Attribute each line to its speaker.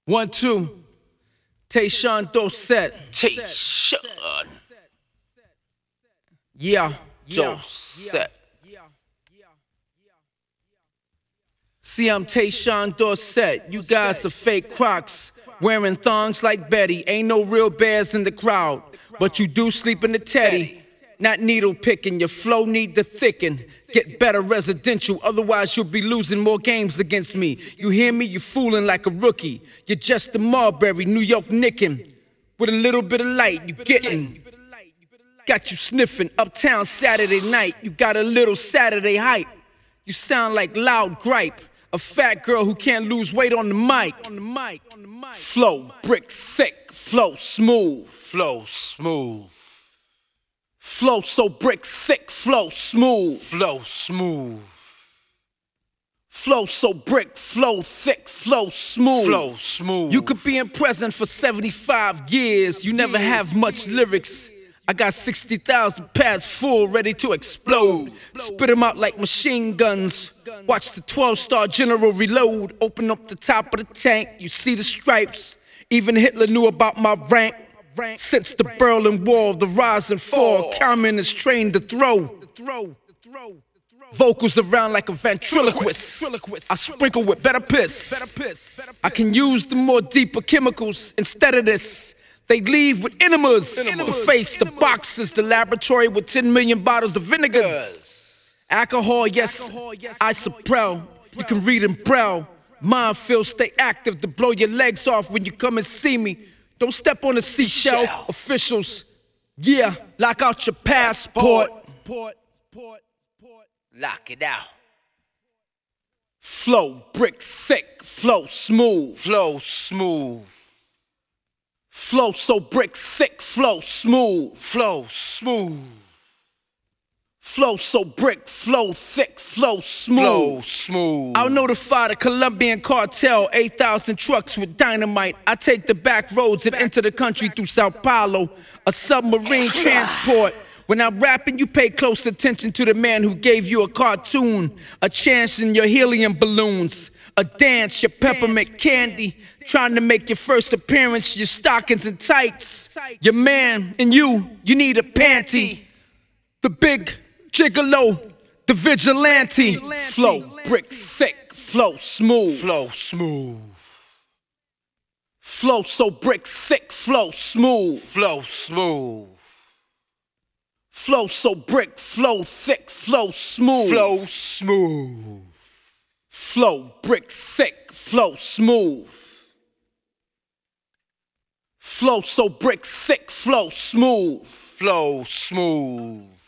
Speaker 1: 1, 2. Tayshawn Dossett.
Speaker 2: Tayshawn
Speaker 1: Yeah.
Speaker 2: Dossett.
Speaker 1: See, I'm Tayshawn Dossett. You guys are fake crocs, wearing thongs like Betty. Ain't no real bears in the crowd, but you do sleep in the teddy. Not needle picking, your flow need to thicken. Get better residential, otherwise you'll be losing more games against me. You hear me? You fooling like a rookie. You're just a Marbury, New York nicking. With a little bit of light, you getting. Got you sniffing, uptown Saturday night. You got a little Saturday hype. You sound like loud gripe. A fat girl who can't lose weight on the mic. Flow, brick thick, flow smooth.
Speaker 2: Flow smooth.
Speaker 1: Flow so brick thick, flow smooth.
Speaker 2: Flow smooth.
Speaker 1: Flow so brick, flow thick, flow smooth.
Speaker 2: Flow smooth.
Speaker 1: You could be in prison for 75 years. You never have much lyrics. I got 60,000 pads full, ready to explode. Spit them out like machine guns. Watch the 12-star general reload. Open up the top of the tank, you see the stripes. Even Hitler knew about my rank. Since the Berlin Wall, the rise and fall, Carmen is trained to throw. Vocals around like a ventriloquist. I sprinkle with better piss. I can use the more deeper chemicals instead of this. They leave with enemas. The face, the boxes, the laboratory with 10 million bottles of vinegars. Alcohol, yes, Isoprel. You can read in Braille. Mind field, stay active to blow your legs off when you come and see me. Don't step on the seashell. Officials, yeah, lock out your passport.
Speaker 2: Lock it out.
Speaker 1: Flow, brick thick, flow smooth.
Speaker 2: Flow smooth.
Speaker 1: Flow so brick thick, flow smooth.
Speaker 2: Flow smooth.
Speaker 1: Flow so brick, flow thick, flow smooth.
Speaker 2: Flow smooth.
Speaker 1: I'll notify the Colombian cartel, 8,000 trucks with dynamite. I take the back roads and enter the country through Sao Paulo, a submarine transport. When I'm rapping, you pay close attention to the man who gave you a cartoon, a chance in your helium balloons, a dance, your peppermint candy, trying to make your first appearance, your stockings and tights. Your man and you need a panty. The big gigolo, the vigilante. Flow, brick thick, flow smooth.
Speaker 2: Flow smooth.
Speaker 1: Flow so brick thick, flow smooth.
Speaker 2: Flow smooth.
Speaker 1: Flow so brick, flow thick, flow smooth.
Speaker 2: Flow smooth.
Speaker 1: Flow, brick thick, flow smooth. Flow so brick thick, flow smooth.
Speaker 2: Flow smooth.